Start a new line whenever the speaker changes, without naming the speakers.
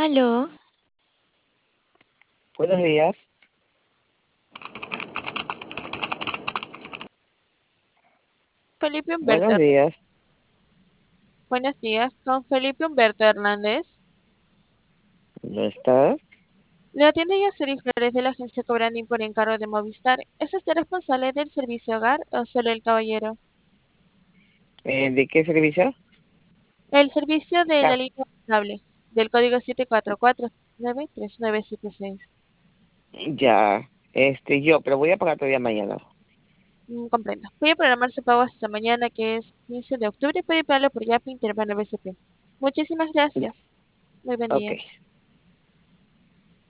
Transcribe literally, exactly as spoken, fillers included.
Aló,
Buenos días.
Felipe Humberto.
Buenos días.
Buenos días, con Felipe Humberto Hernández.
¿No está?
Le atiende Yaceli Flores de la agencia Cobrandín por encargo de Movistar. ¿Es usted responsable del servicio hogar o solo el caballero?
Eh, ¿de qué servicio?
El servicio de la
Ca-
línea cable del código siete cuatro cuatro nueve tres nueve siete seis.
Ya, este, yo, pero voy a pagar todavía mañana.
Mm, comprendo. Voy a programar su pago hasta mañana, que es quince de octubre, y puede pagarlo por Yapi Interbank B C P. Muchísimas
Ya,
gracias. Muy buen
ok.
día.